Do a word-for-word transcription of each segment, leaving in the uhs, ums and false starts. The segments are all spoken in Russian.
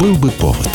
Был бы повод.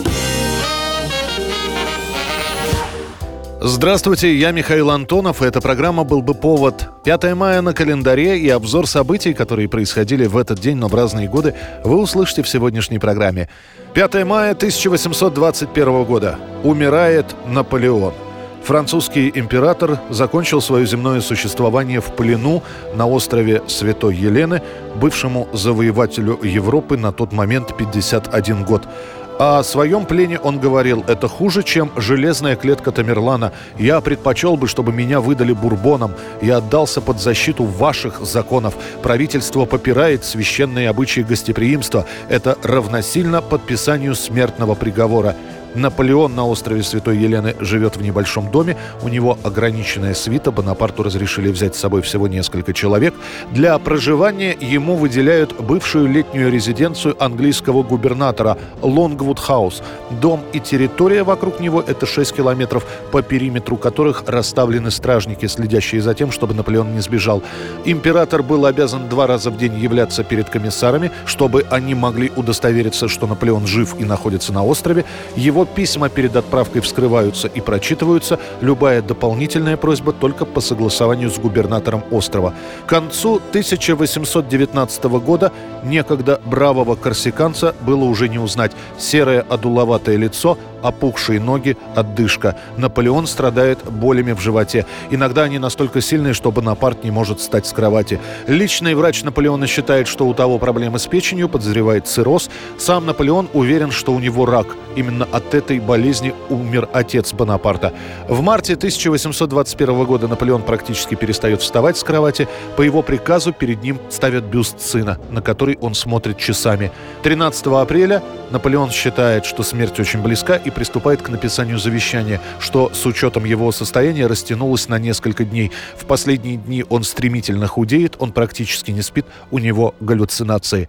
Здравствуйте, я Михаил Антонов, и эта программа «Был бы повод». пятое мая на календаре, и обзор событий, которые происходили в этот день, но в разные годы, вы услышите в сегодняшней программе. пятое мая тысяча восемьсот двадцать первого года. Умирает Наполеон. Французский император закончил свое земное существование в плену на острове Святой Елены, бывшему завоевателю Европы на тот момент пятьдесят один год. О своем плене он говорил: «Это хуже, чем железная клетка Тамерлана. Я предпочел бы, чтобы меня выдали бурбонам. Я отдался под защиту ваших законов. Правительство попирает священные обычаи гостеприимства. Это равносильно подписанию смертного приговора». Наполеон на острове Святой Елены живет в небольшом доме. У него ограниченная свита. Бонапарту разрешили взять с собой всего несколько человек. Для проживания ему выделяют бывшую летнюю резиденцию английского губернатора Лонгвуд-хаус. Дом и территория вокруг него – это шесть километров, по периметру которых расставлены стражники, следящие за тем, чтобы Наполеон не сбежал. Император был обязан два раза в день являться перед комиссарами, чтобы они могли удостовериться, что Наполеон жив и находится на острове. Его письма перед отправкой вскрываются и прочитываются. Любая дополнительная просьба только по согласованию с губернатором острова. К концу тысяча восемьсот девятнадцатого года некогда бравого корсиканца было уже не узнать. Серое одуловатое лицо, опухшие ноги, отдышка. Наполеон страдает болями в животе. Иногда они настолько сильные, что Бонапарт не может встать с кровати. Личный врач Наполеона считает, что у того проблемы с печенью, подозревает цирроз. Сам Наполеон уверен, что у него рак. Именно от этой болезни умер отец Бонапарта. В марте тысяча восемьсот двадцать первого года Наполеон практически перестает вставать с кровати. По его приказу перед ним ставят бюст сына, на который он смотрит часами. тринадцатого апреля Наполеон считает, что смерть очень близка, и приступает к написанию завещания, что с учетом его состояния растянулось на несколько дней. В последние дни он стремительно худеет, он практически не спит, у него галлюцинации.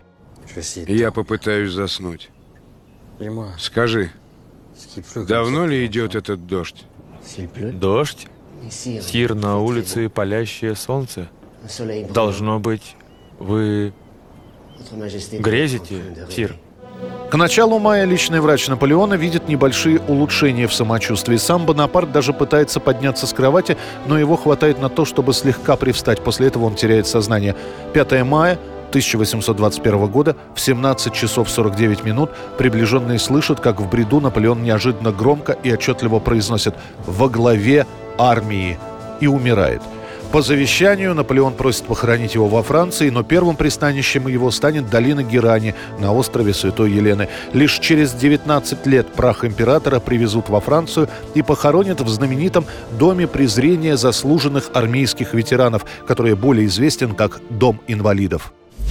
Я попытаюсь заснуть. Скажи, давно ли идет этот дождь? Дождь? Сир, на улице палящее солнце. Должно быть, вы грезите, сир? К началу мая личный врач Наполеона видит небольшие улучшения в самочувствии. Сам Бонапарт даже пытается подняться с кровати, но его хватает на то, чтобы слегка привстать. После этого он теряет сознание. пятое мая тысяча восемьсот двадцать первого года в семнадцать часов сорок девять минут приближенные слышат, как в бреду Наполеон неожиданно громко и отчетливо произносит «во главе армии» и умирает. По завещанию Наполеон просит похоронить его во Франции, но первым пристанищем его станет долина Герани на острове Святой Елены. Лишь через девятнадцать лет прах императора привезут во Францию и похоронят в знаменитом Доме презрения заслуженных армейских ветеранов, который более известен как Дом инвалидов.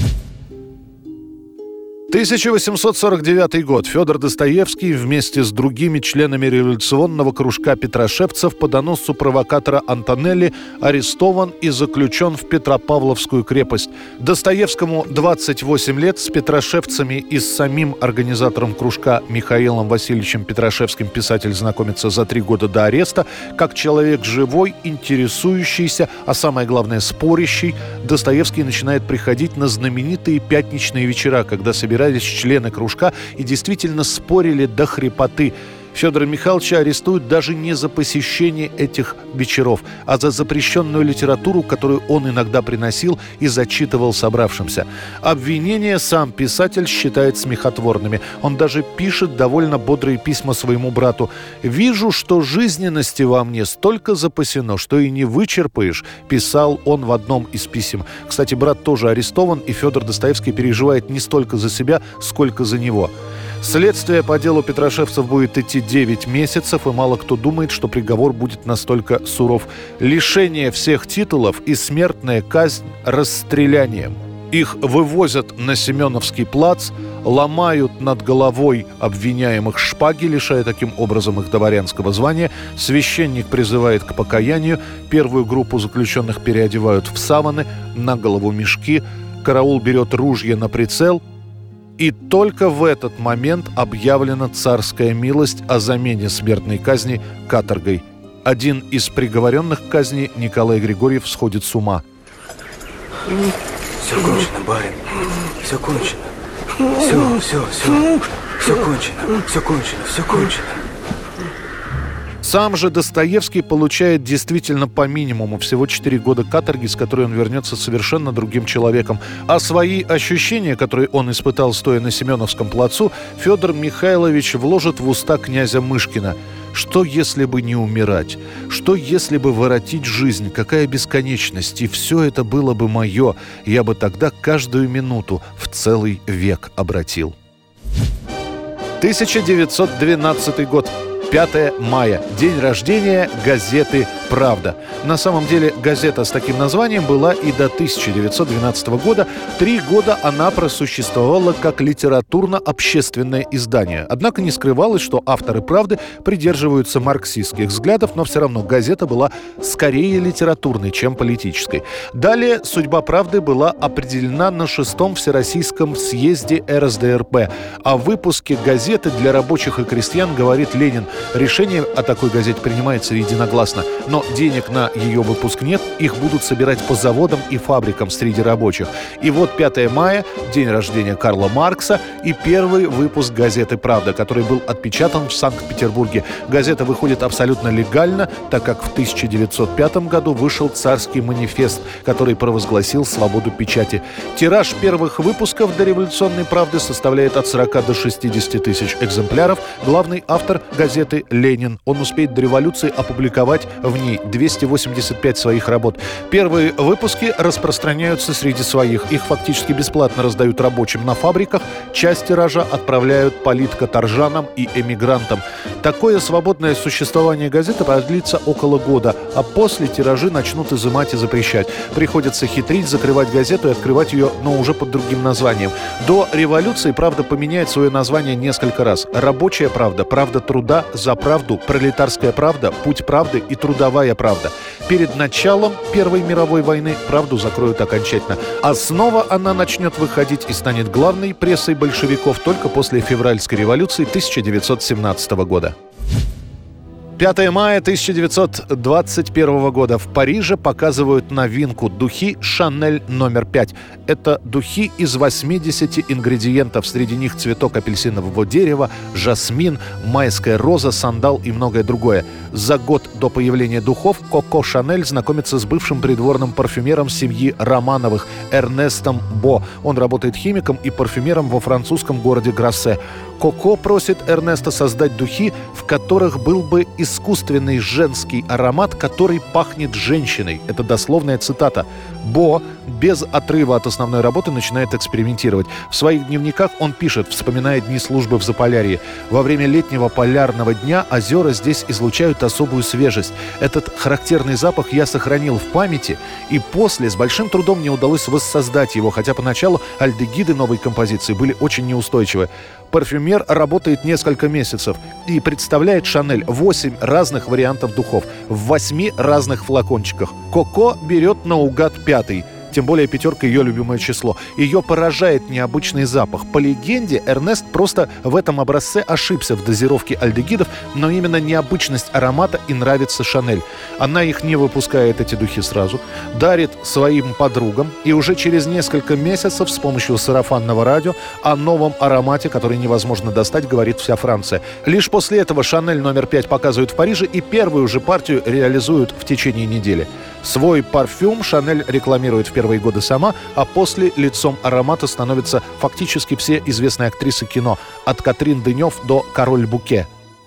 тысяча восемьсот сорок девятый год. Федор Достоевский вместе с другими членами революционного кружка петрошевцев по доносу провокатора Антонелли арестован и заключен в Петропавловскую крепость. Достоевскому двадцать восемь лет. С петрошевцами и с самим организатором кружка Михаилом Васильевичем Петрошевским писатель знакомится за три года до ареста. Как человек живой, интересующийся, а самое главное спорящий, Достоевский начинает приходить на знаменитые пятничные вечера, когда собираются члены кружка и действительно спорили до хрипоты. Федора Михайловича арестуют даже не за посещение этих вечеров, а за запрещенную литературу, которую он иногда приносил и зачитывал собравшимся. Обвинения сам писатель считает смехотворными. Он даже пишет довольно бодрые письма своему брату. «Вижу, что жизненности во мне столько запасено, что и не вычерпаешь», писал он в одном из писем. Кстати, брат тоже арестован, и Федор Достоевский переживает не столько за себя, сколько за него. Следствие по делу петрошевцев будет идти девять месяцев, и мало кто думает, что приговор будет настолько суров. Лишение всех титулов и смертная казнь расстрелянием. Их вывозят на Семеновский плац, ломают над головой обвиняемых шпаги, лишая таким образом их дворянского звания. Священник призывает к покаянию. Первую группу заключенных переодевают в саваны, на голову мешки. Караул берет ружья на прицел. И только в этот момент объявлена царская милость о замене смертной казни каторгой. Один из приговоренных к казни, Николай Григорьев, сходит с ума. Все кончено, барин. Все кончено. Все, все, все. Все кончено, все кончено, все кончено. Сам же Достоевский получает действительно по минимуму всего четыре года каторги, с которой он вернется совершенно другим человеком. А свои ощущения, которые он испытал, стоя на Семеновском плацу, Федор Михайлович вложит в уста князя Мышкина. Что, если бы не умирать? Что, если бы воротить жизнь? Какая бесконечность? И все это было бы мое. Я бы тогда каждую минуту в целый век обратил. тысяча девятьсот двенадцатый год. пятое мая. День рождения газеты «Правда». На самом деле газета с таким названием была и до тысяча девятьсот двенадцатого года. Три года она просуществовала как литературно-общественное издание. Однако не скрывалось, что авторы «Правды» придерживаются марксистских взглядов, но все равно газета была скорее литературной, чем политической. Далее судьба «Правды» была определена на шестом Всероссийском съезде эр эс дэ эр пэ. О выпуске газеты для рабочих и крестьян говорит Ленин. Решение о такой газете принимается единогласно, но денег на ее выпуск нет, их будут собирать по заводам и фабрикам среди рабочих. И вот пятое мая, день рождения Карла Маркса, и первый выпуск газеты «Правда», который был отпечатан в Санкт-Петербурге. Газета выходит абсолютно легально, так как в тысяча девятьсот пятом году вышел царский манифест, который провозгласил свободу печати. Тираж первых выпусков дореволюционной «Правды» составляет от сорока до шестидесяти тысяч экземпляров. Главный автор газеты «Ленин». Он успеет до революции опубликовать в ней двести восемьдесят пять своих работ. Первые выпуски распространяются среди своих. Их фактически бесплатно раздают рабочим на фабриках. Часть тиража отправляют политкоторжанам и эмигрантам. Такое свободное существование газеты продлится около года, а после тиражи начнут изымать и запрещать. Приходится хитрить, закрывать газету и открывать ее, но уже под другим названием. До революции «Правда» поменяет свое название несколько раз. «Рабочая правда», «Правда труда», «За правду», «Пролетарская правда», «Путь правды» и «Трудовая правда». Перед началом Первой мировой войны «Правду» закроют окончательно. А снова она начнет выходить и станет главной прессой большевиков только после февральской революции тысяча девятьсот семнадцатого года. пятое мая тысяча девятьсот двадцать первого года. В Париже показывают новинку – духи «Шанель номер пять». Это духи из восьмидесяти ингредиентов. Среди них цветок апельсинового дерева, жасмин, майская роза, сандал и многое другое. За год до появления духов Коко Шанель знакомится с бывшим придворным парфюмером семьи Романовых Эрнестом Бо. Он работает химиком и парфюмером во французском городе Грассе. Коко просит Эрнеста создать духи, в которых был бы искусственный женский аромат, который пахнет женщиной. Это дословная цитата. Бо без отрыва от основной работы начинает экспериментировать. В своих дневниках он пишет, вспоминая дни службы в Заполярье: «Во время летнего полярного дня озера здесь излучают особую свежесть. Этот характерный запах я сохранил в памяти, и после с большим трудом мне удалось воссоздать его, хотя поначалу альдегиды новой композиции были очень неустойчивы». Парфюмер работает несколько месяцев и представляет Шанель восемь разных вариантов духов в восьми разных флакончиках. Коко берет наугад пятый. Тем более пятерка — ее любимое число. Ее поражает необычный запах. По легенде, Эрнест просто в этом образце ошибся в дозировке альдегидов, но именно необычность аромата и нравится Шанель. Она их не выпускает, эти духи, сразу, дарит своим подругам, и уже через несколько месяцев с помощью сарафанного радио о новом аромате, который невозможно достать, говорит вся Франция. Лишь после этого Шанель номер пять показывают в Париже, и первую же партию реализуют в течение недели. Свой парфюм Шанель рекламирует в первые годы сама, а после лицом аромата становятся фактически все известные актрисы кино, от Катрин Денёв до Кароль Буке.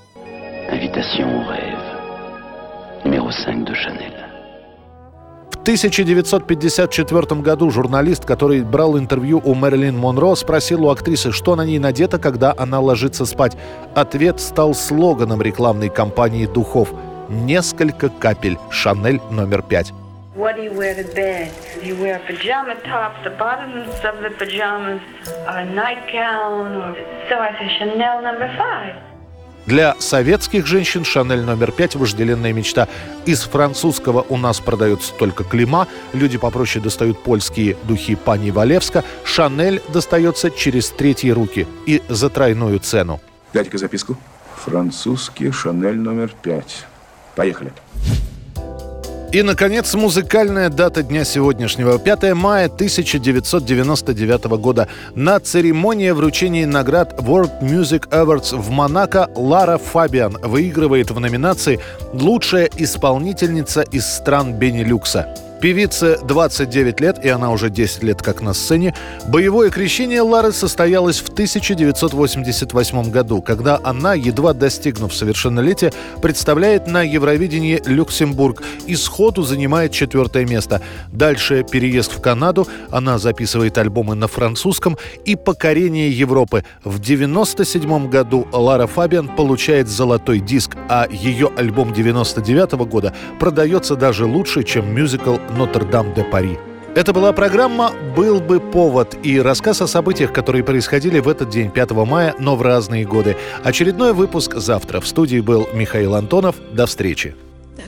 В тысяча девятьсот пятьдесят четвёртом году журналист, который брал интервью у Мэрилин Монро, спросил у актрисы, что на ней надето, когда она ложится спать. Ответ стал слоганом рекламной кампании духов: «Несколько капель Шанель номер пять». What do you wear to bed? Do you wear pajama tops, the bottoms of the pajamas, a nightgown, or... So I say Chanel number five. Для советских женщин Шанель номер пять – вожделенная мечта. Из французского у нас продается только Клима, люди попроще достают польские духи Пани Валевска. Шанель достается через третьи руки и за тройную цену. Дайте-ка записку. Французский Шанель номер пять. Поехали. И, наконец, музыкальная дата дня сегодняшнего. пятое мая тысяча девятьсот девяносто девятого года. На церемонии вручения наград World Music Awards в Монако Лара Фабиан выигрывает в номинации «Лучшая исполнительница из стран Бенилюкса». Певице двадцать девять лет, и она уже десять лет как на сцене. Боевое крещение Лары состоялось в тысяча девятьсот восемьдесят восьмом году, когда она, едва достигнув совершеннолетия, представляет на Евровидении Люксембург и сходу занимает четвертое место. Дальше переезд в Канаду, она записывает альбомы на французском и покорение Европы. В девяносто седьмом году Лара Фабиан получает золотой диск, а ее альбом девяносто девятого года продается даже лучше, чем мюзикл «Нотр-Дам-де-Пари». Это была программа «Был бы повод» и рассказ о событиях, которые происходили в этот день, пятого мая, но в разные годы. Очередной выпуск завтра. В студии был Михаил Антонов. До встречи.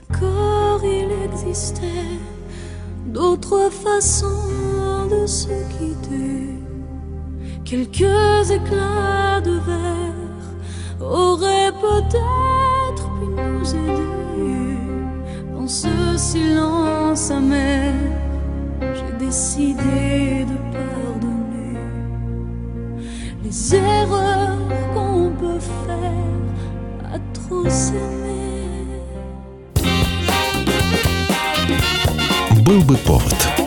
Ce silence amer, j'ai décidé de pardonner les erreurs qu'on peut faire à trop s'aimer. Был бы повод.